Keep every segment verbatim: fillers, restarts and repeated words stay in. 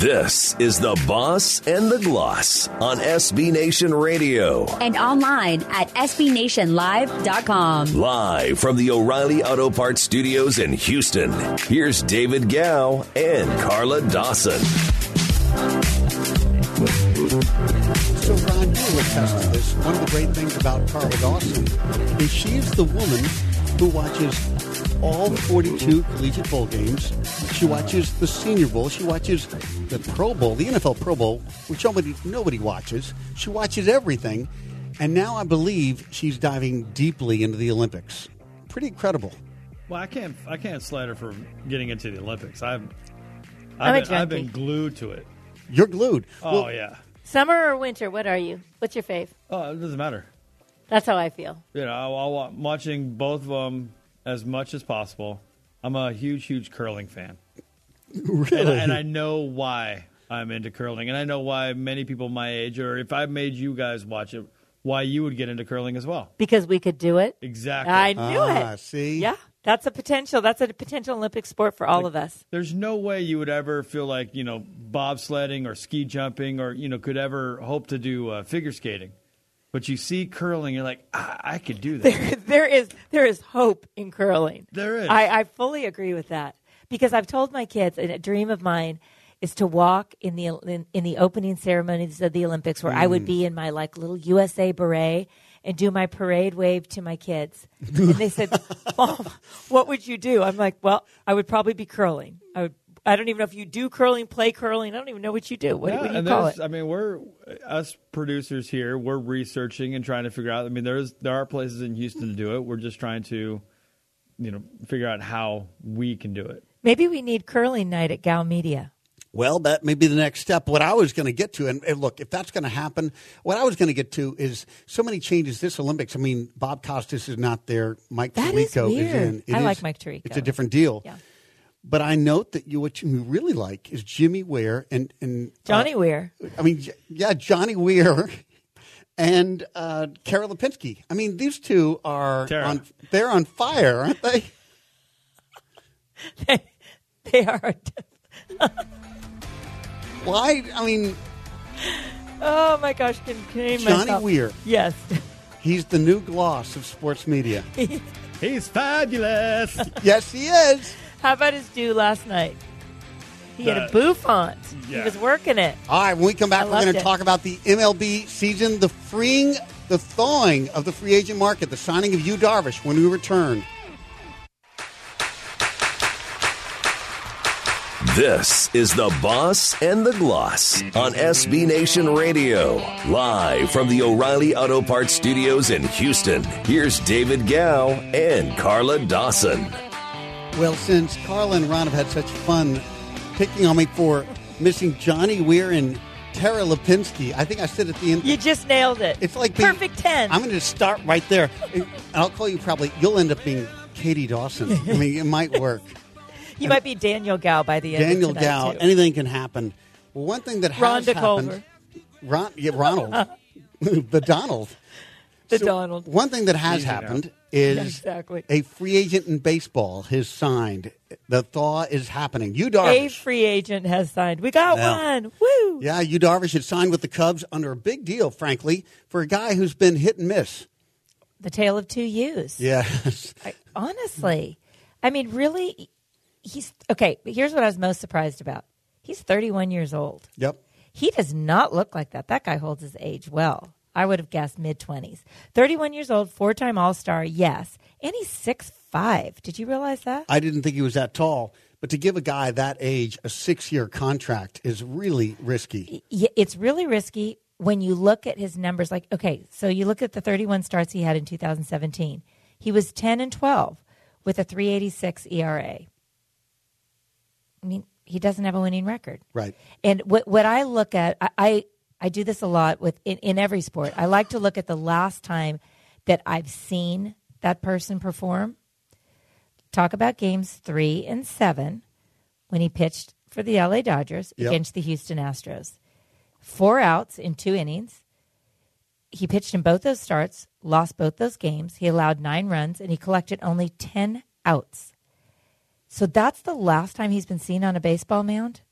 This is The Boss and the Gloss on S B Nation Radio. And online at S B Nation Live dot com. Live from the O'Reilly Auto Parts Studios in Houston, here's David Gow and Carla Dawson. So, Ron, you will attest to this. One of the great things about Carla Dawson is she is the woman who watches all forty-two collegiate bowl games. She watches the Senior Bowl. She watches the Pro Bowl, the N F L Pro Bowl, which nobody, nobody watches. She watches everything. And now I believe she's diving deeply into the Olympics. Pretty incredible. Well, I can't I can't slight her for getting into the Olympics. I've I'm I've, a been, I've junkie. been glued to it. You're glued. Oh, Well, yeah. Summer or winter, what are you? What's your fave? Oh, it doesn't matter. That's how I feel. You know, I, I'm watching both of them as much as possible. I'm a huge, huge curling fan. Really? And, and I know why I'm into curling. And I know why many people my age, or if I made you guys watch it, why you would get into curling as well. Because we could do it. Exactly. I knew Ah, it. see? Yeah, that's a potential. That's a potential Olympic sport for all of us. There's no way you would ever feel like, you know, bobsledding or ski jumping or, you know, could ever hope to do uh, figure skating. But you see curling, you're like, ah, I could do that. There, there is there is hope in curling. There is. I, I fully agree with that because I've told my kids, and a dream of mine is to walk in the in, in the opening ceremonies of the Olympics, where mm. I would be in my like little U S A beret and do my parade wave to my kids. And they said, "Mom, what would you do?" I'm like, "Well, I would probably be curling. I would." I don't even know if you do curling, play curling. I don't even know what you do. What, yeah, what do you and call it? I mean, we're us producers here. We're researching and trying to figure out. I mean, there's there are places in Houston to do it. We're just trying to, you know, figure out how we can do it. Maybe we need curling night at Gow Media. Well, that may be the next step. What I was going to get to, and, and look, if that's going to happen, what I was going to get to is so many changes this Olympics. I mean, Bob Costas is not there. Mike That is Tirico is, weird. in. It I is- like Mike Tirico. It's a different deal. Yeah. But I note that you what you really like is Jimmy Ware and and Johnny uh, Weir. I mean, yeah, Johnny Weir and uh, Kara Lipinski. I mean, these two are Tara. on. They're on fire, aren't they? they, they are. Why? I mean, Oh my gosh! Can, can I Johnny myself? Weir. Yes. He's the new gloss of sports media. He's fabulous. Yes, he is. How about his do last night? He had a The- bouffant. He yeah. was working it. All right, when we come back, I we're loved going to it. talk about the M L B season, the freeing, the thawing of the free agent market, the signing of Yu Darvish when we return. This is The Boss and the Gloss on S B Nation Radio. Live from the O'Reilly Auto Parts Studios in Houston, here's David Gow and Carla Dawson. Well, since Carla and Ron have had such fun picking on me for missing Johnny Weir and Tara Lipinski, I think I said at the end, You just nailed it. it's like being, perfect ten. I'm going to start right there. And I'll call you probably, you'll end up being Katie Dawson. I mean, it might work. you might be Daniel Gow by the end Daniel of tonight, Gow, too. anything can happen. Well, one thing that Ron has happened, DeCulver. Ron, yeah, Ronald, the Donald. The So, Donald. One thing that has Easy now. happened is Yeah, exactly. a free agent in baseball has signed. The thaw is happening. Yu A Darvish. free agent has signed. We got Yeah. one. Woo! Yeah, Yu Darvish had signed with the Cubs under a big deal, frankly, for a guy who's been hit and miss. The tale of two U's. Yes. I, honestly, I mean, really, he's okay. Here's what I was most surprised about. He's thirty-one years old. Yep. He does not look like that. That guy holds his age well. I would have guessed mid-twenties. thirty-one years old, four-time All-Star, yes. And he's six foot five. Did you realize that? I didn't think he was that tall, but to give a guy that age a six-year contract is really risky. Yeah, it's really risky when you look at his numbers. Like, okay, so you look at the thirty-one starts he had in two thousand seventeen. He was ten and twelve with a three eighty-six E R A. I mean, he doesn't have a winning record. Right. And what what I look at, I, I I do this a lot with in, in every sport. I like to look at the last time that I've seen that person perform. Talk about games three and seven when he pitched for the L A Dodgers Yep. against the Houston Astros. Four outs in two innings. He pitched in both those starts, lost both those games. He allowed nine runs, and he collected only ten outs. So that's the last time he's been seen on a baseball mound.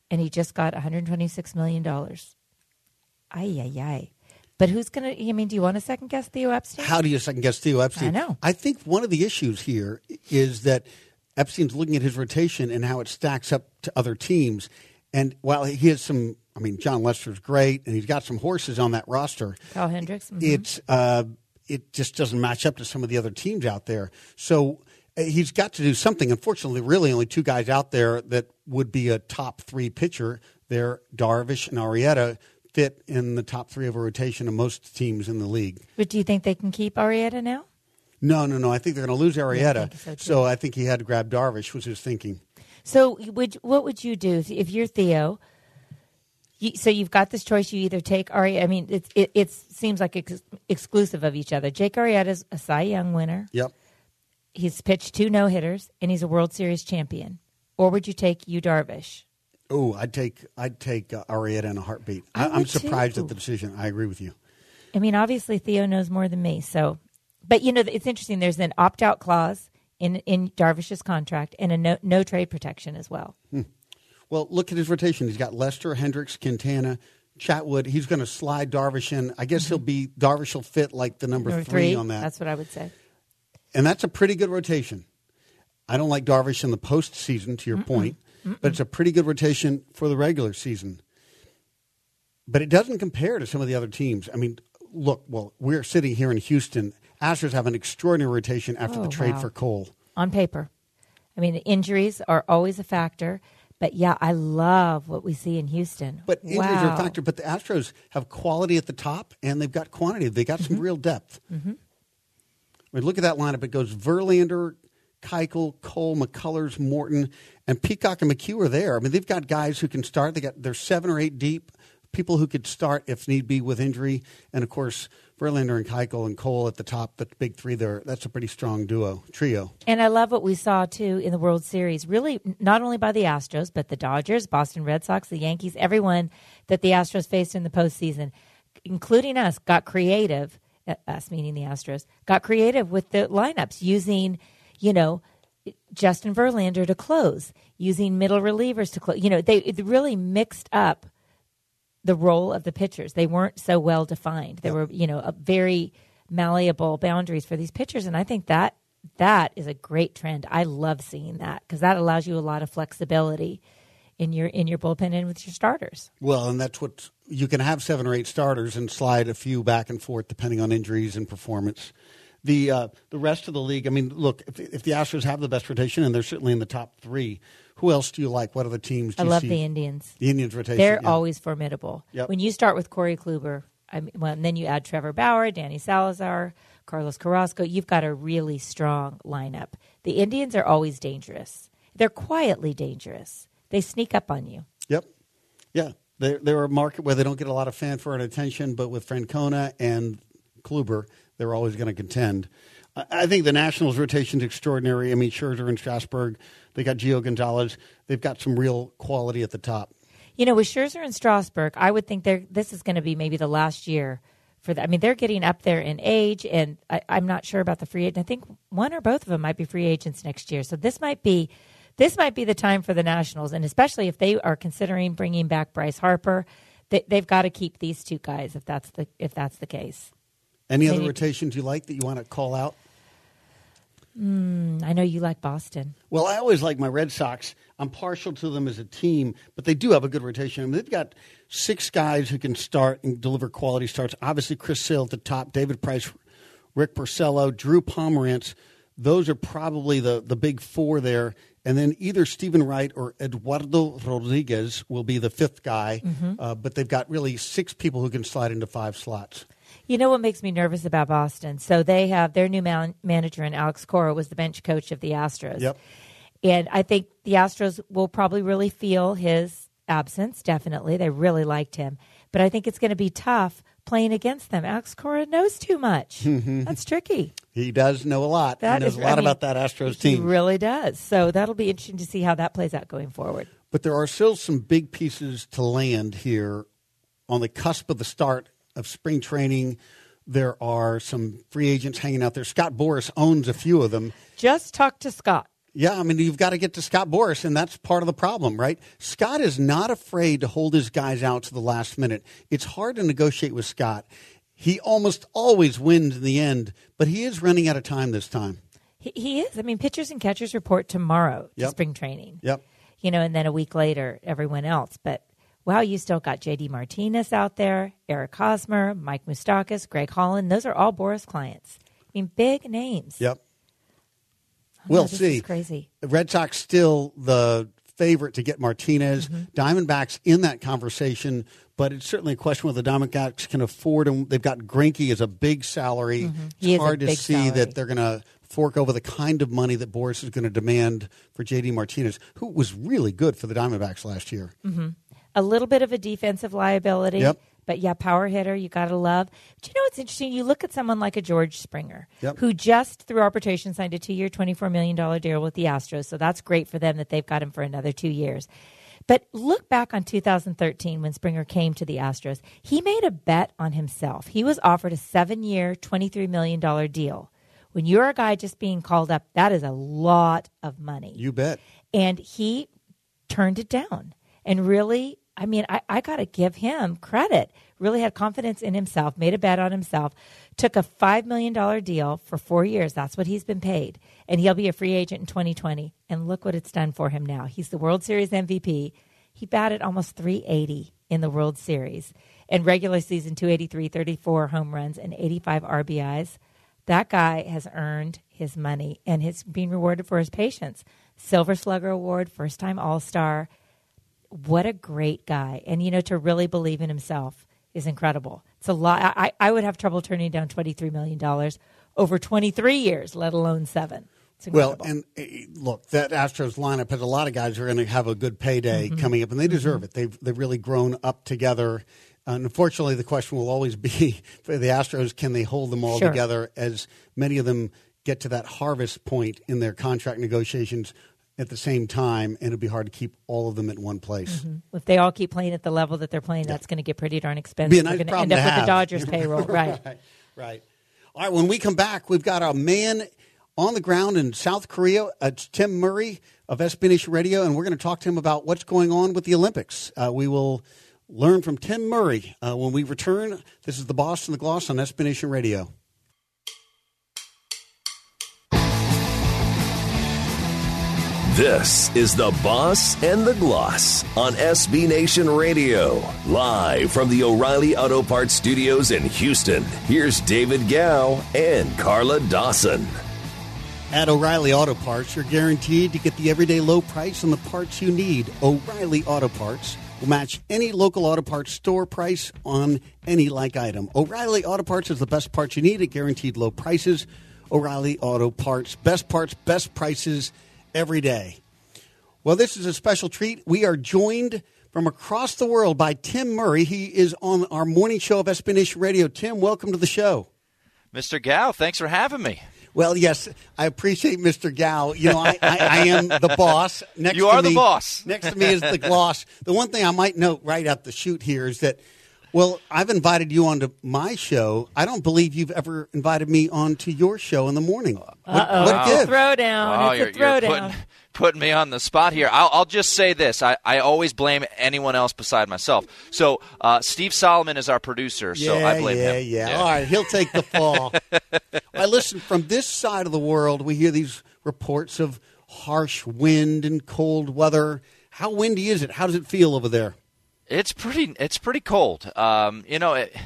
and he just got one hundred twenty-six million dollars. Ay, ay, ay. But who's going to, I mean, do you want to second guess Theo Epstein? How do you second guess Theo Epstein? I know. I think one of the issues here is that Epstein's looking at his rotation and how it stacks up to other teams. And while he has some, I mean, John Lester's great, and he's got some horses on that roster. Carl Hendricks. Mm-hmm. It's, uh, it just doesn't match up to some of the other teams out there. So uh, he's got to do something. Unfortunately, really only two guys out there that would be a top three pitcher. They're Darvish and Arrieta, fit in the top three of a rotation of most teams in the league. But do you think they can keep Arrieta now? No, no, no. I think they're going to lose Arrieta. Yeah, I think so, too. So I think he had to grab Darvish, was his thinking. So would what would you do if, if you're Theo? You, so you've got this choice. You either take Arrieta. I mean, it's, it it seems like ex- exclusive of each other. Jake Arrieta's a Cy Young winner. Yep. He's pitched two no-hitters, and he's a World Series champion. Or would you take Yu Darvish? Oh, I'd take I'd take uh, Arrieta in a heartbeat. I I, I'm would surprised too. at the decision. I agree with you. I mean, obviously Theo knows more than me. So, but you know, it's interesting. There's an opt-out clause in in Darvish's contract and a no, no trade protection as well. Hmm. Well, look at his rotation. He's got Lester, Hendricks, Quintana, Chatwood. He's going to slide Darvish in. I guess mm-hmm. he'll be Darvish will fit like the number, number three, three on that. That's what I would say. And that's a pretty good rotation. I don't like Darvish in the postseason, to your Mm-mm. point. Mm-mm. But it's a pretty good rotation for the regular season. But it doesn't compare to some of the other teams. I mean, look, well, we're sitting here in Houston. Astros have an extraordinary rotation after oh, the trade wow. for Cole. On paper. I mean, injuries are always a factor. But, yeah, I love what we see in Houston. But injuries wow. are a factor. But the Astros have quality at the top, and they've got quantity. They've got mm-hmm. some real depth. Mm-hmm. I mean, look at that lineup. It goes Verlander, Keuchel, Cole, McCullers, Morton, and Peacock and McHugh are there. I mean, they've got guys who can start. They got they're seven or eight deep, people who could start if need be with injury. And of course, Verlander and Keuchel and Cole at the top, the big three there. That's a pretty strong duo, trio. And I love what we saw too in the World Series. Really, not only by the Astros, but the Dodgers, Boston Red Sox, the Yankees, everyone that the Astros faced in the postseason, including us, got creative. Us meaning the Astros got creative with the lineups using. You know, Justin Verlander to close, using middle relievers to close. You know, they it really mixed up the role of the pitchers. They weren't so well defined. There were, you know, a very malleable boundaries for these pitchers, and I think that that is a great trend. I love seeing that because that allows you a lot of flexibility in your in your bullpen and with your starters. Well, and that's what you can have seven or eight starters and slide a few back and forth depending on injuries and performance. The uh, the rest of the league, I mean, look, if, if the Astros have the best rotation, and they're certainly in the top three, who else do you like? What other teams do I you love see? the Indians. The Indians rotation. They're yeah. always formidable. Yep. When you start with Corey Kluber, I mean, well, and then you add Trevor Bauer, Danny Salazar, Carlos Carrasco, you've got a really strong lineup. The Indians are always dangerous. They're quietly dangerous. They sneak up on you. Yep. Yeah. They're, they're a market where they don't get a lot of fanfare and attention, but with Francona and Kluber, they're always going to contend. I think the Nationals' rotation is extraordinary. I mean, Scherzer and Strasburg, they got Gio Gonzalez. They've got some real quality at the top. You know, with Scherzer and Strasburg, I would think they're, this is going to be maybe the last year for that. I mean, they're getting up there in age, and I, I'm not sure about the free agent. I think one or both of them might be free agents next year. So this might be this might be the time for the Nationals, and especially if they are considering bringing back Bryce Harper, they, they've got to keep these two guys if that's the if that's the case. Any Then other you- rotations you like that you want to call out? Mm, I know you like Boston. Well, I always like my Red Sox. I'm partial to them as a team, but they do have a good rotation. I mean, they've got six guys who can start and deliver quality starts. Obviously, Chris Sale at the top, David Price, Rick Porcello, Drew Pomerantz. Those are probably the, the big four there. And then either Stephen Wright or Eduardo Rodriguez will be the fifth guy. Mm-hmm. Uh, but they've got really six people who can slide into five slots. You know what makes me nervous about Boston? So they have their new man- manager, and Alex Cora was the bench coach of the Astros. Yep. And I think the Astros will probably really feel his absence, definitely. They really liked him. But I think it's going to be tough playing against them. Alex Cora knows too much. That's tricky. He does know a lot. That he knows is- a lot I mean, about that Astros He team. really does. So that'll be interesting to see how that plays out going forward. But there are still some big pieces to land here on the cusp of the start of spring training. There are some free agents hanging out there. Scott Boras owns a few of them. Just talk to Scott. Yeah, I mean, you've got to get to Scott Boras, and that's part of the problem, right? Scott is not afraid to hold his guys out to the last minute. It's hard to negotiate with Scott. He almost always wins in the end, but he is running out of time this time. He, he is. I mean, pitchers and catchers report tomorrow to Yep. spring training. Yep. You know, and then a week later, everyone else. But, wow, you still got J D Martinez out there, Eric Hosmer, Mike Moustakas, Greg Holland. Those are all Boras clients. I mean, big names. Yep. Oh, We'll this see. is crazy. The Red Sox still the favorite to get Martinez. Mm-hmm. Diamondbacks in that conversation, but it's certainly a question whether the Diamondbacks can afford him. They've got Greinke as a big salary. Mm-hmm. He is It's a hard to big see salary. that they're going to fork over the kind of money that Boras is going to demand for J D Martinez, who was really good for the Diamondbacks last year. Mm-hmm. A little bit of a defensive liability. Yep. But, yeah, power hitter, you got to love. But you know what's interesting? You look at someone like a George Springer, Yep. who just, through arbitration, signed a two-year, twenty-four million dollars deal with the Astros. So that's great for them that they've got him for another two years. But look back on two thousand thirteen when Springer came to the Astros. He made a bet on himself. He was offered a seven-year, twenty-three million dollars deal. When you're a guy just being called up, that is a lot of money. You bet. And he turned it down and really, I mean, I, I got to give him credit. Really had confidence in himself, made a bet on himself, took a five million dollars deal for four years. That's what he's been paid. And he'll be a free agent in twenty twenty. And look what it's done for him now. He's the World Series M V P. He batted almost three eighty in the World Series. And regular season, two eighty-three, thirty-four home runs, and eighty-five R B Is. That guy has earned his money and is being rewarded for his patience. Silver Slugger Award, first-time All-Star. What a great guy. And, you know, to really believe in himself is incredible. It's a lot. I, I would have trouble turning down twenty-three million dollars over twenty-three years, let alone seven. It's Well, incredible. and uh, look, that Astros lineup has a lot of guys who are going to have a good payday coming up, and they deserve it. They've they've really grown up together. And unfortunately, the question will always be for the Astros: can they hold them all Sure. together? As many of them get to that harvest point in their contract negotiations at the same time, and it'll be hard to keep all of them at one place. If they all keep playing at the level that they're playing, that's going to get pretty darn expensive. Be a We're nice going to problem end up to with have. the Dodgers payroll, right? right, right. All right, when we come back, we've got a man on the ground in South Korea. It's Tim Murray of S B Nation Radio, and we're going to talk to him about what's going on with the Olympics. Uh, we will learn from Tim Murray uh, when we return. This is The Boss and the Gloss on S B Nation Radio. This is The Boss and the Gloss on S B Nation Radio. Live from the O'Reilly Auto Parts Studios in Houston, here's David Gow and Carla Dawson. At O'Reilly Auto Parts, you're guaranteed to get the everyday low price on the parts you need. O'Reilly Auto Parts will match any local auto parts store price on any like item. O'Reilly Auto Parts is the best parts you need at guaranteed low prices. O'Reilly Auto Parts, best parts, best prices every day. Well, this is a special treat. We are joined from across the world by Tim Murray. He is on our morning show of S B Nation Radio. Tim, welcome to the show. Mister Gow, thanks for having me. Well, yes, I appreciate Mister Gow. You know, I, I, I am the boss. Next You to are the me- boss. Next to me is the gloss. The one thing I might note right out the chute here is that, well, I've invited you onto my show. I don't believe you've ever invited me onto your show in the morning. What, Uh-oh. what It's a gives? throwdown. Oh, it's you're, a you're throwdown. putting, putting me on the spot here. I'll, I'll just say this. I, I always blame anyone else beside myself. So uh, Steve Solomon is our producer, so yeah, I blame yeah, him. Yeah, All right, he'll take the fall. I listen, from this side of the world, we hear these reports of harsh wind and cold weather. How windy is it? How does it feel over there? It's pretty. It's pretty cold. Um, you know, it,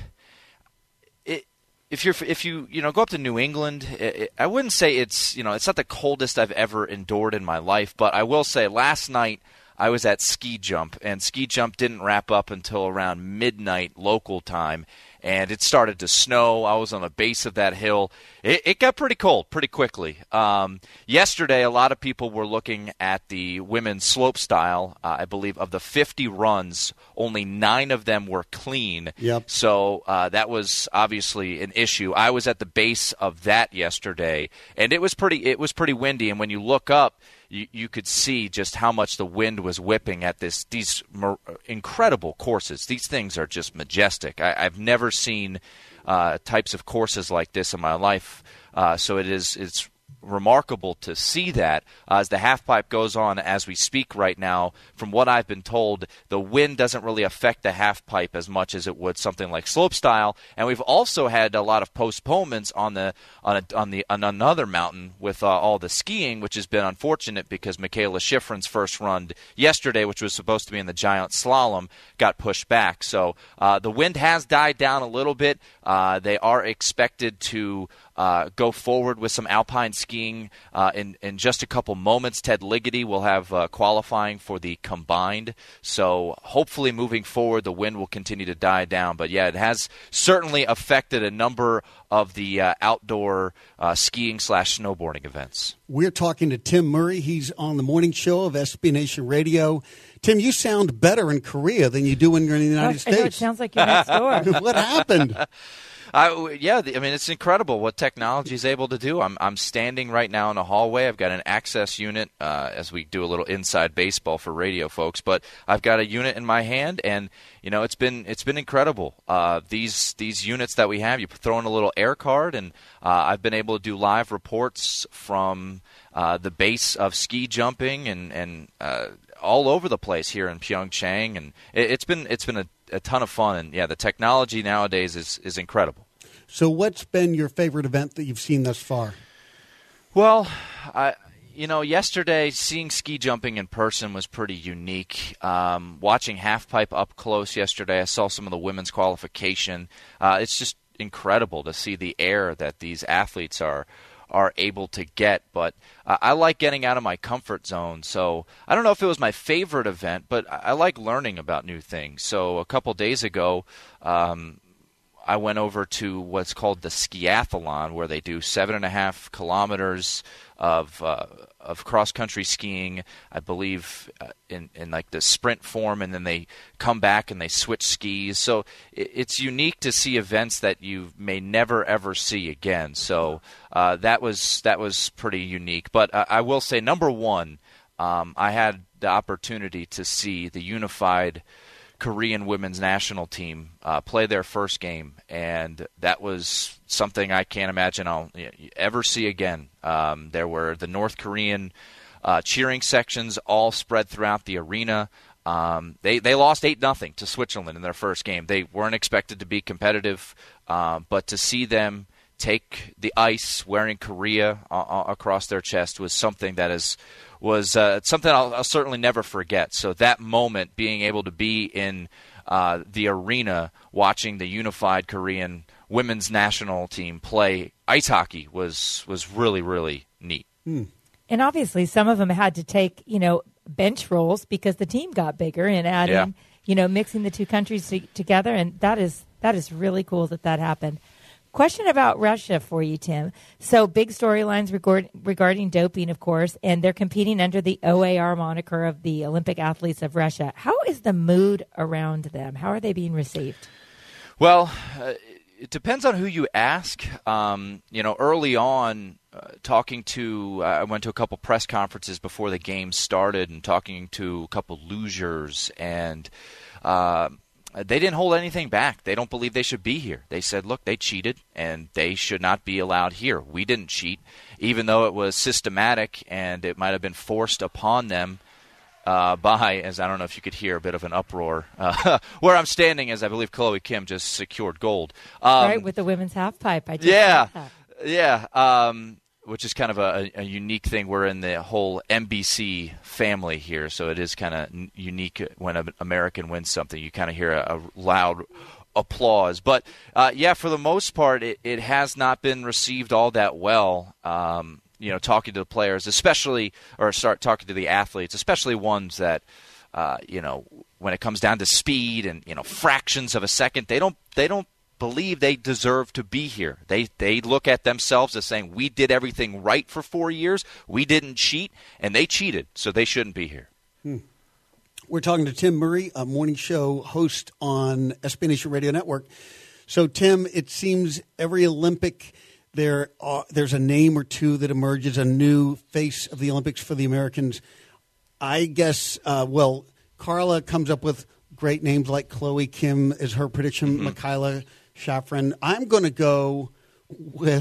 it, if you're if you you know go up to New England, it, it, I wouldn't say it's you know it's not the coldest I've ever endured in my life, but I will say last night I was at ski jump, and ski jump didn't wrap up until around midnight local time. And it started to snow. I was on the base of that hill. It, it got pretty cold pretty quickly. Um, yesterday, a lot of people were looking at the women's slope style. Uh, I believe of the fifty runs, only nine of them were clean. Yep. So uh, that was obviously an issue. I was at the base of that yesterday, and it was pretty. It was pretty windy. And when you look up, You, you could see just how much the wind was whipping at this these mer- incredible courses. These things are just majestic. I, I've never seen uh, types of courses like this in my life. Uh, so it is it's remarkable to see that uh, as the half pipe goes on as we speak right now. From what I've been told, the wind doesn't really affect the half pipe as much as it would something like slopestyle. And we've also had a lot of postponements on the on, a, on the on another mountain with uh, all the skiing, which has been unfortunate because Michaela Schifrin's first run yesterday, which was supposed to be in the giant slalom, got pushed back. So uh, the wind has died down a little bit. Uh, they are expected to Uh, go forward with some alpine skiing uh, in, in just a couple moments. Ted Ligety will have uh, qualifying for the combined. So hopefully moving forward, the wind will continue to die down. But, yeah, it has certainly affected a number of the uh, outdoor uh, skiing slash snowboarding events. We're talking to Tim Murray. He's on the morning show of S B Nation Radio. Tim, you sound better in Korea than you do when you're in the United Gosh, States. I know, it sounds like you're next door. What happened? I, yeah, I mean, it's incredible what technology is able to do. I'm I'm standing right now in a hallway. I've got an access unit uh, as we do a little inside baseball for radio folks, but I've got a unit in my hand, and you know, it's been it's been incredible. Uh, these these units that we have, you throw in a little air card, and uh, I've been able to do live reports from uh, the base of ski jumping and and uh, all over the place here in Pyeongchang, and it, it's been it's been a a ton of fun, and yeah, the technology nowadays is, is incredible. So what's been your favorite event that you've seen thus far? Well, I, you know, yesterday seeing ski jumping in person was pretty unique. Um, watching halfpipe up close yesterday, I saw some of the women's qualification. Uh, it's just incredible to see the air that these athletes are are able to get, but uh, I like getting out of my comfort zone. So I don't know if it was my favorite event, but I, I like learning about new things. So a couple days ago, um, I went over to what's called the skiathlon, where they do seven and a half kilometers of uh, of cross country skiing, I believe, uh, in in like the sprint form, and then they come back and they switch skis. So it, it's unique to see events that you may never ever see again. So uh, that was that was pretty unique. But uh, I will say, number one, um, I had the opportunity to see the unified Korean women's national team uh, play their first game, and that was something I can't imagine I'll ever see again. Um, there were the North Korean uh, cheering sections all spread throughout the arena. Um, they they lost eight nothing to Switzerland in their first game. They weren't expected to be competitive, uh, but to see them take the ice wearing Korea uh, across their chest was something that is was uh, something I'll, I'll certainly never forget. So that moment, being able to be in uh, the arena watching the unified Korean women's national team play ice hockey was was really, really neat. Hmm. And obviously some of them had to take, you know, bench roles because the team got bigger and adding, yeah. you know, mixing the two countries to, together. And that is that is really cool that that happened. Question about Russia for you, Tim. So big storylines regard, regarding doping, of course, and they're competing under the O A R moniker of the Olympic athletes of Russia. How is the mood around them? How are they being received? Well, uh, it depends on who you ask. Um, you know, early on, uh, talking to, uh, I went to a couple press conferences before the game started and talking to a couple losers, and uh, they didn't hold anything back. They don't believe they should be here. They said, look, they cheated, and they should not be allowed here. We didn't cheat, even though it was systematic and it might have been forced upon them uh, by, as I don't know if you could hear a bit of an uproar, uh, where I'm standing, as I believe Chloe Kim just secured gold. Um, right, with the women's half pipe. I just yeah, that. yeah. Um, which is kind of a, a unique thing. We're in the whole N B C family here, so it is kind of n- unique when an American wins something. You kind of hear a, a loud applause. But, uh, yeah, for the most part, it, it has not been received all that well, um, you know, talking to the players, especially, or start talking to the athletes, especially ones that, uh, you know, when it comes down to speed and, you know, fractions of a second, they don't they don't believe they deserve to be here. They they look at themselves as saying, we did everything right for four years, we didn't cheat, and they cheated, so they shouldn't be here. Hmm. We're talking to Tim Murray, a morning show host on S B Nation Radio Network. So, Tim, it seems every Olympic there are, there's a name or two that emerges, a new face of the Olympics for the Americans. I guess, uh, well, Carla comes up with great names like Chloe Kim is her prediction, mm-hmm. Michaela Schifrin. I'm going to go with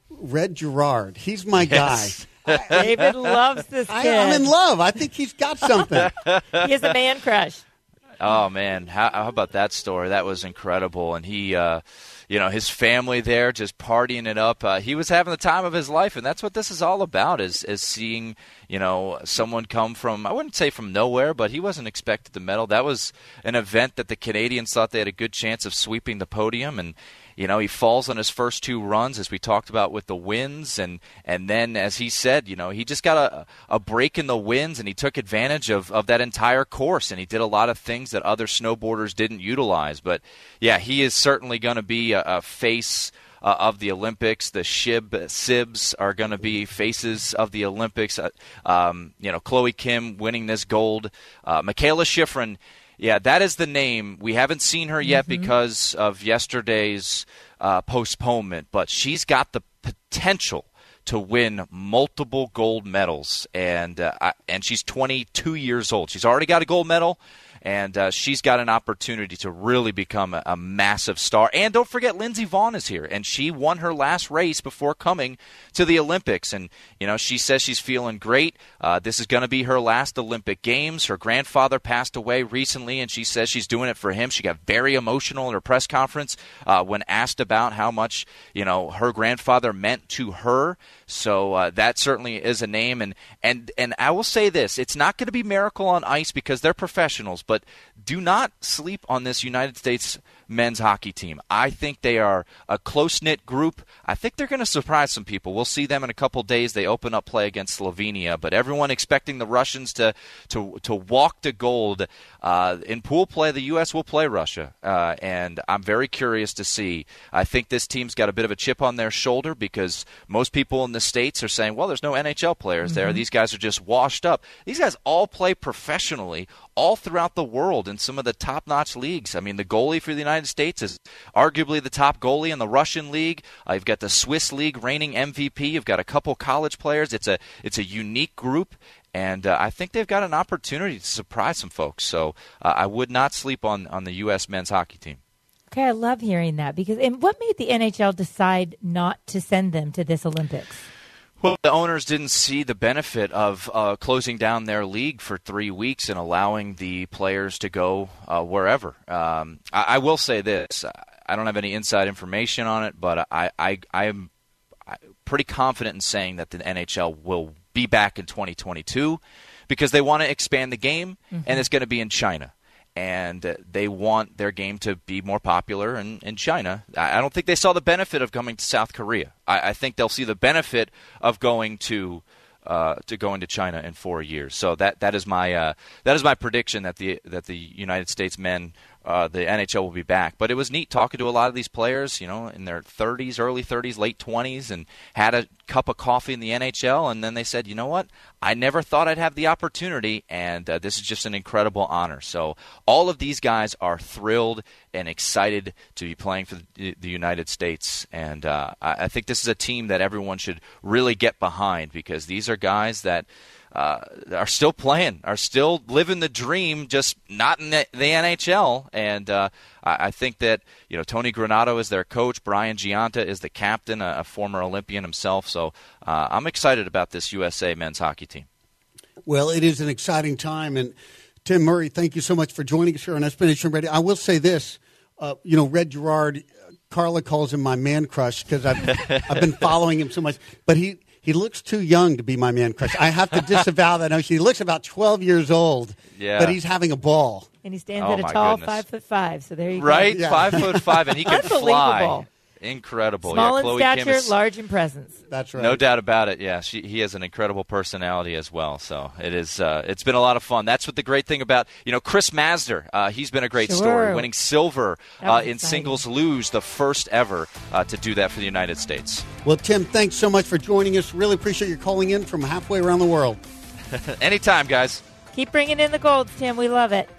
Red Gerard. He's my Yes. guy. David loves this I, kid. I'm in love. I think he's got something. He has a man crush. Oh, man. How, how about that story? That was incredible. And he, uh, you know, his family there just partying it up. Uh, he was having the time of his life, and that's what this is all about, is, is seeing, you know, someone come from, I wouldn't say from nowhere, but he wasn't expected to medal. That was an event that the Canadians thought they had a good chance of sweeping the podium, and you know, he falls on his first two runs, as we talked about with the winds, and, and then, as he said, you know, he just got a, a break in the winds, and he took advantage of, of that entire course, and he did a lot of things that other snowboarders didn't utilize. But, yeah, he is certainly going to be a, a face uh, of the Olympics. The Shib Sibs are going to be faces of the Olympics. Uh, um, you know, Chloe Kim winning this gold. Uh, Michaela Schifrin. Yeah, that is the name. We haven't seen her yet mm-hmm. because of yesterday's uh, postponement, but she's got the potential to win multiple gold medals, and uh, I, and she's twenty-two years old. She's already got a gold medal, and uh, she's got an opportunity to really become a, a massive star. And don't forget, Lindsey Vonn is here, and she won her last race before coming to the Olympics. And, you know, she says she's feeling great. Uh, this is going to be her last Olympic Games. Her grandfather passed away recently, and she says she's doing it for him. She got very emotional in her press conference uh, when asked about how much, you know, her grandfather meant to her. So uh, that certainly is a name. And, and, and I will say this, it's not going to be Miracle on Ice because they're professionals, but do not sleep on this United States men's hockey team. I think they are a close-knit group. I think they're going to surprise some people. We'll see them in a couple days. They open up play against Slovenia, but everyone expecting the Russians to to, to walk to gold. Uh, in pool play, the U S will play Russia, uh, and I'm very curious to see. I think this team's got a bit of a chip on their shoulder because most people in the States are saying, well, there's no N H L players mm-hmm. there. These guys are just washed up. These guys all play professionally all throughout the world in some of the top-notch leagues. I mean, the goalie for the United States is arguably the top goalie in the Russian league. Uh, you've got the Swiss league reigning M V P. You've got a couple college players. It's a it's a unique group, and uh, I think they've got an opportunity to surprise some folks. So uh, I would not sleep on, on the U S men's hockey team. Okay, I love hearing that. because And what made the N H L decide not to send them to this Olympics? Well, the owners didn't see the benefit of uh, closing down their league for three weeks and allowing the players to go uh, wherever. Um, I, I will say this. I don't have any inside information on it, but I, I, I'm pretty confident in saying that the N H L will be back in twenty twenty-two because they want to expand the game, mm-hmm. and it's going to be in China. And they want their game to be more popular in, in China. I don't think they saw the benefit of coming to South Korea. I, I think they'll see the benefit of going to uh, to going to China in four years. So that that is my uh, that is my prediction that the that the United States men, uh, the N H L will be back. But it was neat talking to a lot of these players, you know, in their thirties, early thirties, late twenties, and had a cup of coffee in the N H L, and then they said, you know what, I never thought I'd have the opportunity, and uh, this is just an incredible honor. So all of these guys are thrilled and excited to be playing for the, the United States, and uh, I, I think this is a team that everyone should really get behind because these are guys that Uh, are still playing, are still living the dream, just not in the, the N H L. And uh, I, I think that, you know, Tony Granato is their coach. Brian Giunta is the captain, a, a former Olympian himself. So uh, I'm excited about this U S A men's hockey team. Well, it is an exciting time. And Tim Murray, thank you so much for joining us here on S B Nation Radio. I will say this, uh, you know, Red Gerard, Carla calls him my man crush because I've, I've been following him so much. But he... He looks too young to be my man crush. I have to disavow that notion. He looks about twelve years old, yeah. but he's having a ball. And he stands oh, at a tall goodness. five foot five. So there you right? go. Right, yeah. five foot five, and he can fly. Incredible. Small yeah, in Chloe stature, Kim is, large in presence. That's right. No doubt about it. Yeah, she, he has an incredible personality as well. So it is. Uh, it's been a lot of fun. That's what the great thing about, you know, Chris Masder. Uh, he's been a great sure. story, winning silver uh, in exciting. singles luge, the first ever uh, to do that for the United States. Well, Tim, thanks so much for joining us. Really appreciate your calling in from halfway around the world. Anytime, guys. Keep bringing in the golds, Tim. We love it.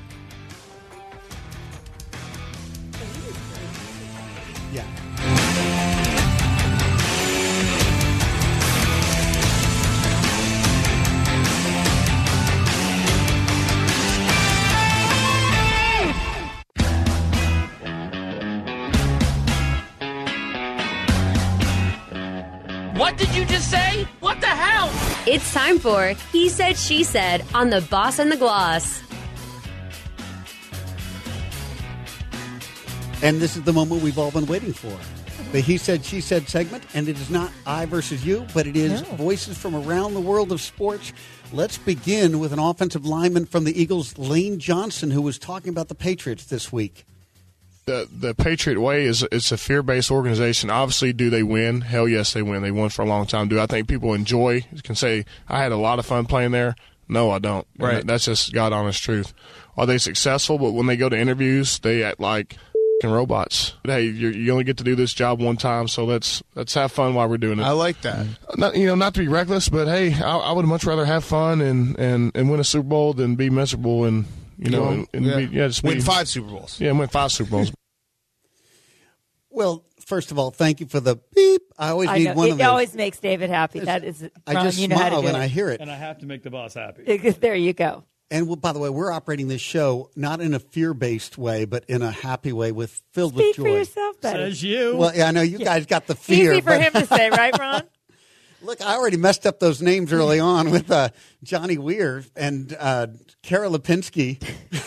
Yeah. What did you just say? What the hell? It's time for He Said, She Said on The Boss and the Gloss. And this is the moment we've all been waiting for. The He Said, She Said segment, and it is not I versus you, but it is No. voices from around the world of sports. Let's begin with an offensive lineman from the Eagles, Lane Johnson, who was talking about the Patriots this week. The the Patriot way is it's a fear-based organization. Obviously, do they win? Hell yes, they win. They won for a long time. Do I think people enjoy, can say, I had a lot of fun playing there? No, I don't. Right. That's just God honest truth. Are they successful? But when they go to interviews, they act like f***ing robots. Hey, you're, you only get to do this job one time, so let's let's have fun while we're doing it. I like that. Not, you know, not to be reckless, but hey, I, I would much rather have fun and, and, and win a Super Bowl than be miserable and you know, and, and yeah. Be, yeah, just win be, five Super Bowls. Yeah, win five Super Bowls. Well, first of all, thank you for the beep. I always I need know. one It of those. always makes David happy. That is, I Ron, just you know how to smile do when it. I hear it. And I have to make the boss happy. There you go. And well, by the way, we're operating this show not in a fear-based way, but in a happy way, with filled Speak with for joy. yourself, buddy. Says you. Well, yeah, I know you guys got the fear. Easy for but him to say, right, Ron? Look, I already messed up those names early on with uh, Johnny Weir and uh, Kara Lipinski.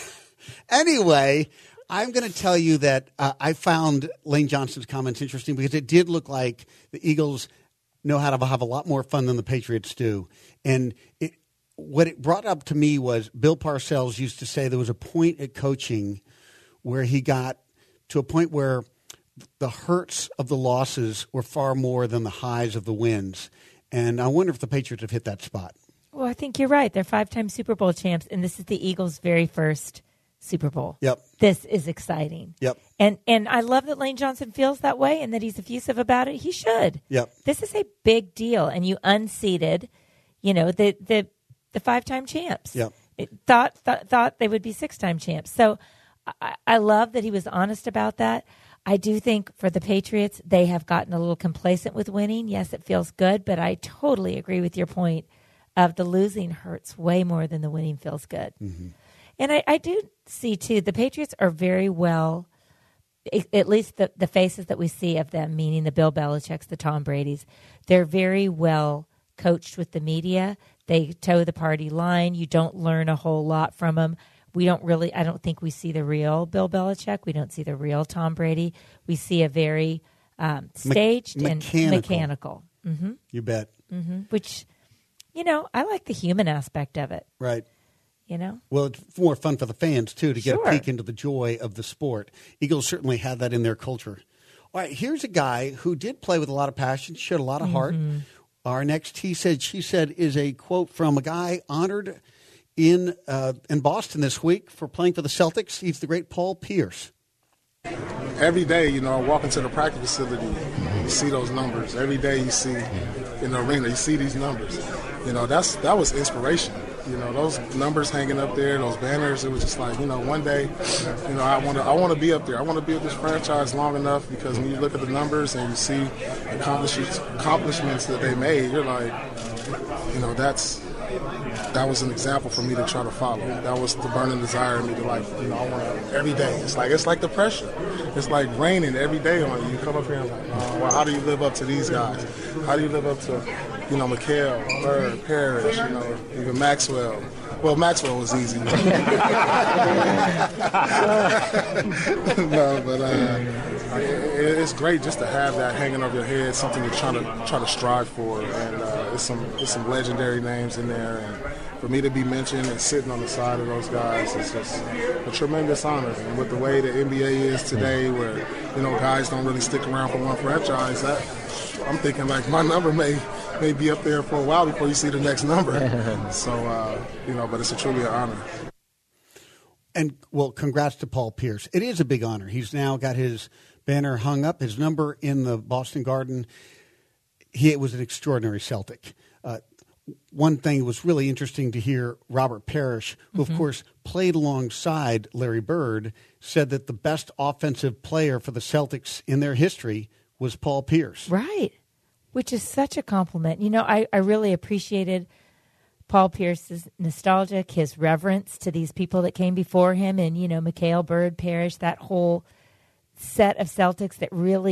Anyway, I'm going to tell you that uh, I found Lane Johnson's comments interesting because it did look like the Eagles know how to have a lot more fun than the Patriots do. And it, what it brought up to me was Bill Parcells used to say there was a point at coaching where he got to a point where the hurts of the losses were far more than the highs of the wins. And I wonder if the Patriots have hit that spot. Well, I think you're right. They're five-time Super Bowl champs, and this is the Eagles' very first Super Bowl. Yep. This is exciting. Yep. And and I love that Lane Johnson feels that way and that he's effusive about it. He should. Yep. This is a big deal, and you unseated, you know, the the, the five-time champs. Yep. It thought th- thought they would be six-time champs. So I, I love that he was honest about that. I do think for the Patriots, they have gotten a little complacent with winning. Yes, it feels good, but I totally agree with your point of the losing hurts way more than the winning feels good. Mm-hmm. And I, I do see, too, the Patriots are very well, at least the, the faces that we see of them, meaning the Bill Belichick's, the Tom Brady's, they're very well coached with the media. They toe the party line. You don't learn a whole lot from them. We don't really, I don't think we see the real Bill Belichick. We don't see the real Tom Brady. We see a very um, staged Me- and mechanical. mechanical. Mm-hmm. You bet. Mm-hmm. Which, you know, I like the human aspect of it, Right. you know? Well, it's more fun for the fans, too, to get Sure. a peek into the joy of the sport. Eagles certainly had that in their culture. All right, here's a guy who did play with a lot of passion, showed a lot of heart. Mm-hmm. Our next He Said, She Said is a quote from a guy honored in uh, in Boston this week for playing for the Celtics. He's the great Paul Pierce. Every day, you know, I walk into the practice facility, you see those numbers. Every day you see in the arena, you see these numbers. You know, that's that was inspiration. You know, those numbers hanging up there, those banners, it was just like, you know, one day, you know, I want to I want to be up there. I want to be with this franchise long enough because when you look at the numbers and you see accomplishments, accomplishments that they made, you're like, you know, that's that was an example for me to try to follow. That was the burning desire in me to, like, you know, I want to every day. It's like it's like the pressure. It's like raining every day on you. You come up here and like, oh, well, how do you live up to these guys? How do you live up to, you know, McHale, Bird, Parrish, you know, even Maxwell? Well, Maxwell was easy. No, but uh, it, it's great just to have that hanging over your head, something to try to try to strive for, and uh, it's some it's some legendary names in there, and for me to be mentioned and sitting on the side of those guys is just a tremendous honor. And with the way the N B A is today, where you know guys don't really stick around for one franchise, that, I'm thinking like my number may. may be up there for a while before you see the next number. So, uh, you know, but it's a truly an honor. And, well, congrats to Paul Pierce. It is a big honor. He's now got his banner hung up, his number in the Boston Garden. He was an extraordinary Celtic. Uh, one thing was really interesting to hear Robert Parrish, who, mm-hmm. of course, played alongside Larry Bird, said that the best offensive player for the Celtics in their history was Paul Pierce. Right. Which is such a compliment. You know, I, I really appreciated Paul Pierce's nostalgia, his reverence to these people that came before him, and, you know, McHale, Bird, Parrish, that whole set of Celtics that really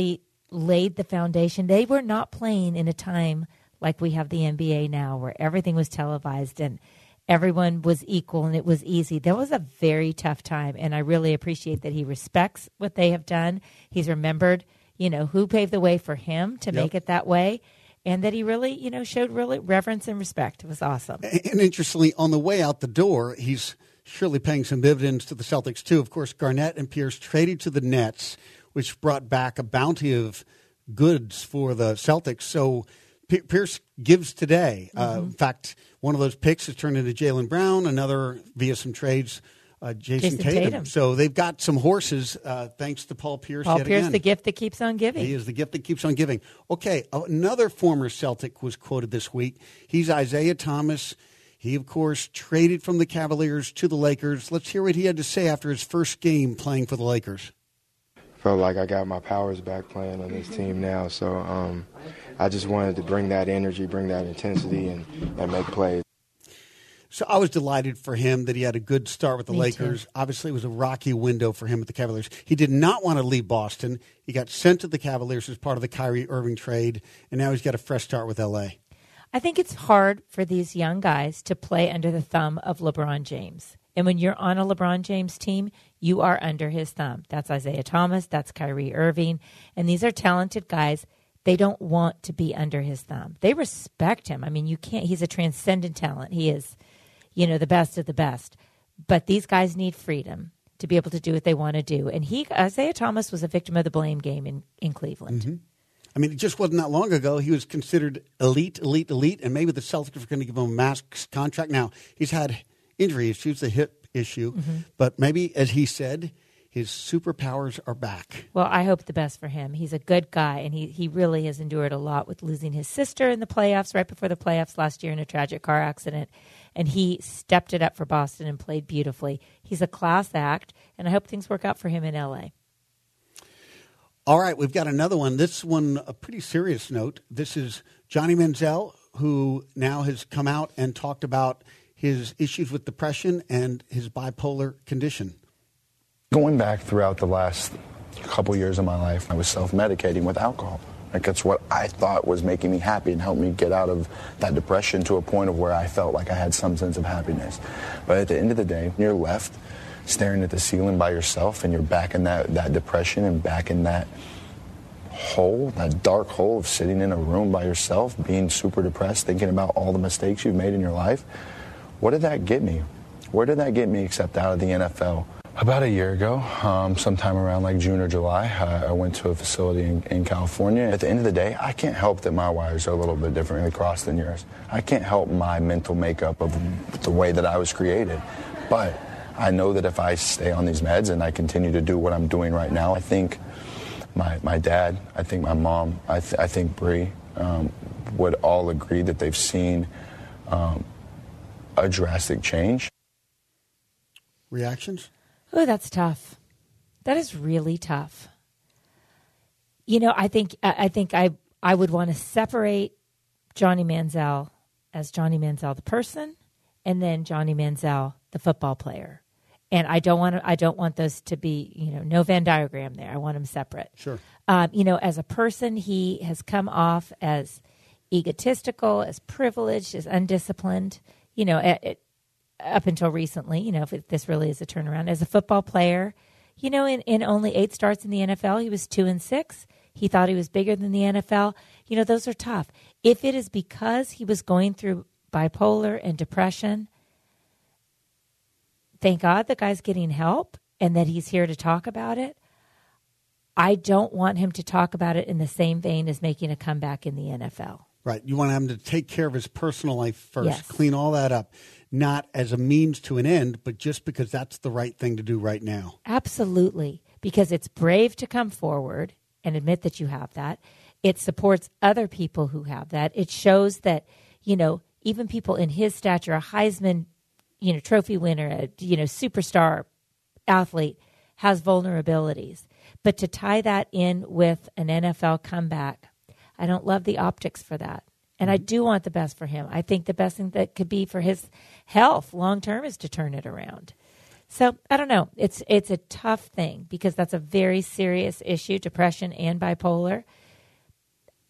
laid the foundation. They were not playing in a time like we have the N B A now, where everything was televised and everyone was equal and it was easy. That was a very tough time, and I really appreciate that he respects what they have done. He's remembered, you know, who paved the way for him to Yep. make it that way, and that he really, you know, showed really reverence and respect. It was awesome. And interestingly, on the way out the door, he's surely paying some dividends to the Celtics, too. Of course, Garnett and Pierce traded to the Nets, which brought back a bounty of goods for the Celtics. So P- Pierce gives today. Uh, in fact, one of those picks has turned into Jaylen Brown, another via some trades, uh, Jason, Jason Tatum. Tatum. So they've got some horses uh, thanks to Paul Pierce Paul yet Pierce, again. the gift that keeps on giving. He is the gift that keeps on giving. Okay, another former Celtic was quoted this week. He's Isaiah Thomas. He, of course, traded from the Cavaliers to the Lakers. Let's hear what he had to say after his first game playing for the Lakers. Felt like I got my powers back playing on this team now. So um, I just wanted to bring that energy, bring that intensity, and, and make plays. So I was delighted for him that he had a good start with the Me Lakers. too. Obviously, it was a rocky window for him at the Cavaliers. He did not want to leave Boston. He got sent to the Cavaliers as part of the Kyrie Irving trade, and now he's got a fresh start with L A. I think it's hard for these young guys to play under the thumb of LeBron James. And when you're on a LeBron James team, you are under his thumb. That's Isaiah Thomas. That's Kyrie Irving. And these are talented guys. They don't want to be under his thumb. They respect him. I mean, you can't. He's a transcendent talent. He is, you know, the best of the best. But these guys need freedom to be able to do what they want to do. And he, Isaiah Thomas was a victim of the blame game in, in Cleveland. Mm-hmm. I mean, it just wasn't that long ago. He was considered elite, elite, elite, and maybe the Celtics were going to give him a max contract. Now, he's had injury issues, a hip issue, Mm-hmm. but maybe, as he said, his superpowers are back. Well, I hope the best for him. He's a good guy, and he, he really has endured a lot with losing his sister in the playoffs, right before the playoffs last year in a tragic car accident. And he stepped it up for Boston and played beautifully. He's a class act, and I hope things work out for him in L A. All right, we've got another one. This one, a pretty serious note. This is Johnny Manziel, who now has come out and talked about his issues with depression and his bipolar condition. Going back throughout the last couple years of my life, I was self-medicating with alcohol. Like, that's what I thought was making me happy and helped me get out of that depression to a point of where I felt like I had some sense of happiness. But at the end of the day, you're left staring at the ceiling by yourself, and you're back in that, that depression and back in that hole, that dark hole of sitting in a room by yourself, being super depressed, thinking about all the mistakes you've made in your life. What did that get me? Where did that get me except out of the N F L? About a year ago, um, sometime around like June or July, I, I went to a facility in, in California. At the end of the day, I can't help that my wires are a little bit differently crossed than yours. I can't help my mental makeup of the way that I was created. But I know that if I stay on these meds and I continue to do what I'm doing right now, I think my my dad, I think my mom, I, th- I think Bree um, would all agree that they've seen um, a drastic change. Reactions? Oh, that's tough. That is really tough. You know, I think I think I I would want to separate Johnny Manziel as Johnny Manziel the person, and then Johnny Manziel the football player. And I don't want to, I don't want those to be, you know, no Venn diagram there. I want them separate. Sure. Um, you know, as a person, he has come off as egotistical, as privileged, as undisciplined. You know, it, it, up until recently, you know, if it, this really is a turnaround. As a football player, you know, in, in only eight starts in the N F L, he was two and six. He thought he was bigger than the N F L. You know, those are tough. If it is because he was going through bipolar and depression, thank God the guy's getting help and that he's here to talk about it. I don't want him to talk about it in the same vein as making a comeback in the N F L. Right. You want him to take care of his personal life first, Yes. clean all that up, not as a means to an end, but just because that's the right thing to do right now. Absolutely, because it's brave to come forward and admit that you have that. It supports other people who have that. It shows that, you know, even people in his stature, a Heisman, you know, trophy winner, a, you know, superstar athlete, has vulnerabilities. But to tie that in with an N F L comeback, I don't love the optics for that. And I do want the best for him. I think the best thing that could be for his health long term is to turn it around. So I don't know. It's it's a tough thing because that's a very serious issue, depression and bipolar.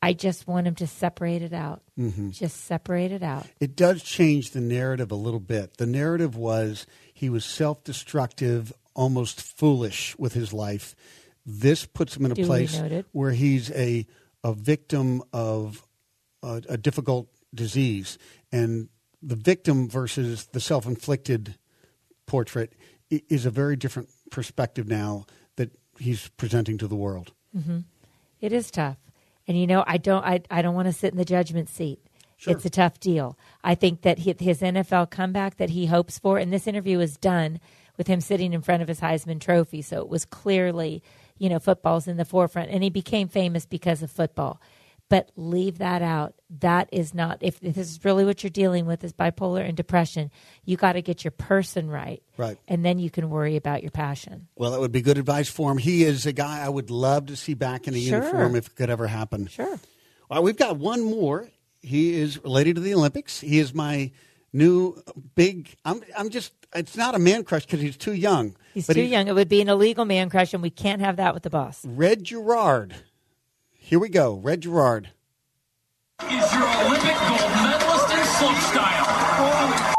I just want him to separate it out. Mm-hmm. Just separate it out. It does change the narrative a little bit. The narrative was he was self-destructive, almost foolish with his life. This puts him in a Duly place noted. where he's a a victim of a, a difficult disease. And the victim versus the self-inflicted portrait i- is a very different perspective now that he's presenting to the world. Mm-hmm. It is tough. And, you know, I don't I, I don't want to sit in the judgment seat. Sure. It's a tough deal. I think that hi- his N F L comeback that he hopes for, and this interview was done with him sitting in front of his Heisman Trophy, so it was clearly, you know, football's in the forefront, and he became famous because of football. But leave that out. That is not, if, if this is really what you're dealing with is bipolar and depression, you got to get your person right. Right. And then you can worry about your passion. Well, that would be good advice for him. He is a guy I would love to see back in a Sure. uniform if it could ever happen. Sure. All right, we've got one more. He is related to the Olympics. He is my new big, I'm I'm just, it's not a man crush because he's too young. He's but too young. It would be an illegal man crush, and we can't have that with the boss. Red Gerard. Here we go. Red Gerard. Is your Olympic gold medalist in slopestyle.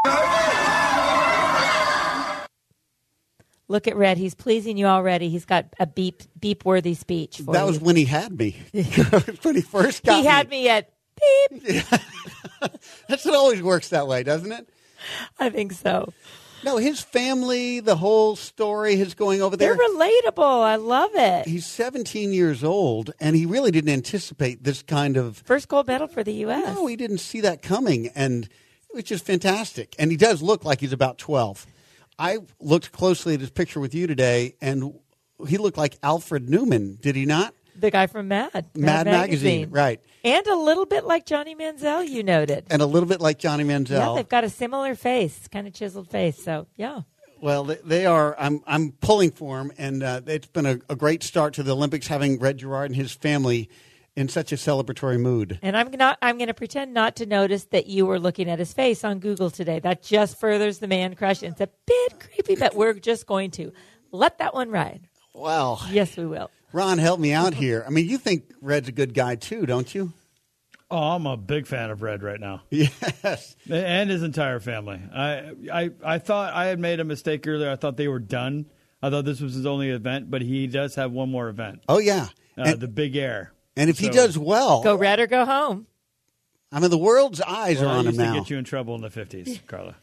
Look at Red. He's pleasing you already. He's got a beep beep worthy speech for That you. was when he had me. When he first got me. He had me at beep. That's it always works that way, doesn't it? I think so. No, his family, the whole story, his going over there. They're relatable. I love it. He's seventeen years old, and he really didn't anticipate this kind of... First gold medal for the U S No, he didn't see that coming, and it was just fantastic. And he does look like he's about twelve. I looked closely at his picture with you today, and he looked like Alfred Newman, did he not? The guy from Mad. Mad, Mad Magazine, Magazine. right. And a little bit like Johnny Manziel, you noted. And a little bit like Johnny Manziel. Yeah, they've got a similar face, kind of chiseled face. So, yeah. Well, they- they are. I'm I'm pulling for him, and uh, it's been a, a great start to the Olympics, having Red Gerard and his family in such a celebratory mood. And I'm not. I'm going to pretend not to notice that you were looking at his face on Google today. That just furthers the man crush. It's a bit creepy, but we're just going to let that one ride. Wow. Yes, we will. Ron, help me out here. I mean, you think Red's a good guy too, don't you? Oh, I'm a big fan of Red right now. Yes. And his entire family. I, I I thought I had made a mistake earlier. I thought they were done. I thought this was his only event, but he does have one more event. Oh, yeah. Uh, and, the Big Air. and if he So- does well, Go Red or go home. I mean, the world's eyes Well, are I on him used to now. get you in trouble in the fifties, Carla.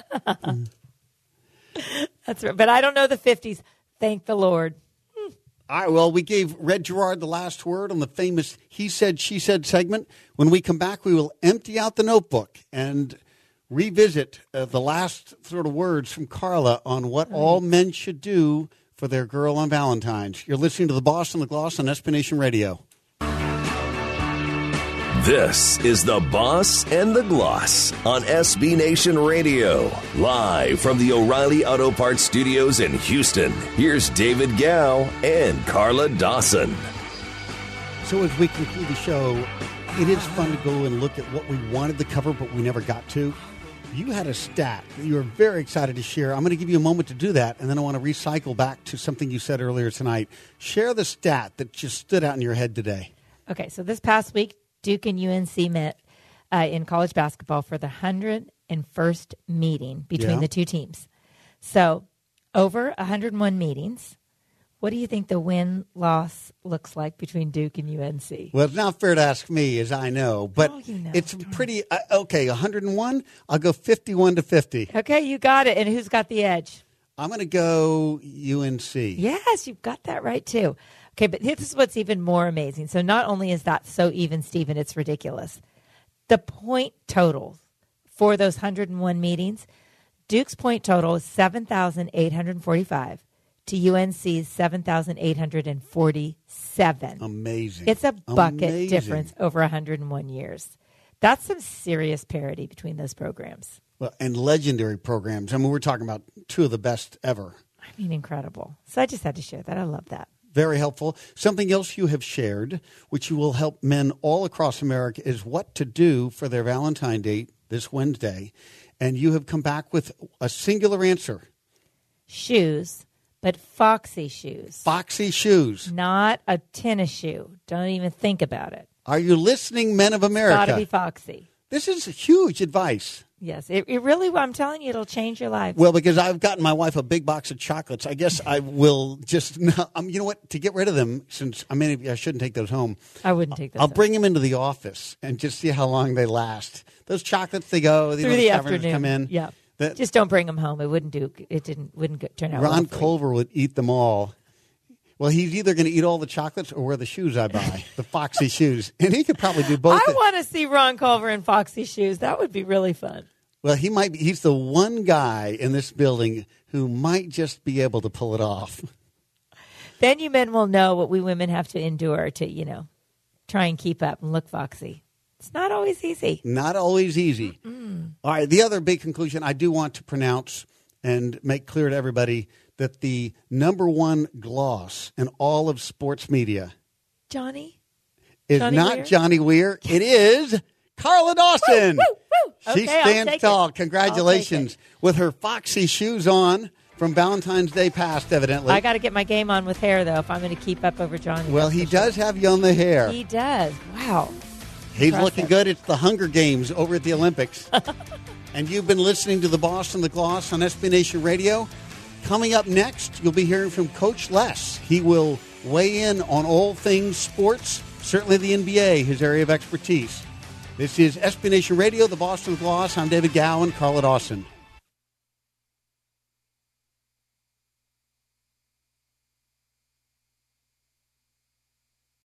That's right. But I don't know the fifties. Thank the Lord. All right, well, we gave Red Gerard the last word on the famous He Said, She Said segment. When we come back, we will empty out the notebook and revisit uh, the last sort of words from Carla on what all men should do for their girl on Valentine's. You're listening to The Boss and the Gloss on S B Nation Radio. This is The Boss and the Gloss on S B Nation Radio. Live from the O'Reilly Auto Parts Studios in Houston, here's David Gow and Carla Dawson. So as we conclude the show, it is fun to go and look at what we wanted to cover, but we never got to. You had a stat that you were very excited to share. I'm going to give you a moment to do that, and then I want to recycle back to something you said earlier tonight. Share the stat that just stood out in your head today. Okay, so this past week, Duke and U N C met uh, in college basketball for the one hundred first meeting between Yeah. the two teams. So over one hundred one meetings. What do you think the win-loss looks like between Duke and U N C? Well, it's not fair to ask me, as I know, but Oh, you know. it's pretty, uh, okay, one hundred one, I'll go fifty-one to fifty. Okay, you got it. And who's got the edge? I'm going to go U N C. Yes, you've got that right, too. Okay, but this is what's even more amazing. So not only is that so even, Stephen, it's ridiculous. The point total for those one hundred one meetings, Duke's point total is seven thousand eight hundred forty-five to U N C's seven thousand eight hundred forty-seven. Amazing. It's a bucket Amazing. difference over one hundred one years. That's some serious parity between those programs. Well, and legendary programs. I mean, we're talking about two of the best ever. I mean, incredible. So I just had to share that. I love that. Very helpful. Something else you have shared, which you will help men all across America, is what to do for their Valentine date this Wednesday. And you have come back with a singular answer. Shoes, but Foxy shoes. Foxy shoes. Not a tennis shoe. Don't even think about it. Are you listening, men of America? Got to be Foxy. This is huge advice. Yes, it, it really, I'm telling you, it'll change your life. Well, because I've gotten my wife a big box of chocolates. I guess I will just, um, you know what, to get rid of them, since I mean, I shouldn't take those home. I wouldn't take those I'll home. bring them into the office and just see how long they last. Those chocolates, they go. Through the afternoon. Come in. Yeah. That, just don't bring them home. It wouldn't do, it didn't, wouldn't go, turn out Ron well for you. Culver would eat them all. Well, he's either going to eat all the chocolates or wear the shoes I buy, the Foxy shoes. And he could probably do both. I want to see Ron Culver in Foxy shoes. That would be really fun. Well, he might be, he's the one guy in this building who might just be able to pull it off. Then you men will know what we women have to endure to, you know, try and keep up and look foxy. It's not always easy. Not always easy. Mm-mm. All right, the other big conclusion I do want to pronounce and make clear to everybody that the number one gloss in all of sports media Johnny? is Johnny not Weir? Johnny Weir. It is Carla Dawson. Woo, woo, woo. She Okay, I'll stands take tall. it. Congratulations. With her Foxy shoes on from Valentine's Day past, evidently. I got to get my game on with hair, though, if I'm going to keep up over Johnny. Well, he does have you on the hair. He does. Wow. He's Impressive. looking good. It's the Hunger Games over at the Olympics. And you've been listening to The Boss and the Gloss on S B Nation Radio. Coming up next, you'll be hearing from Coach Les. He will weigh in on all things sports, certainly the N B A, his area of expertise. This is S B Nation Radio, The Boss and the Gloss. I'm David Gowan, Carla Dawson.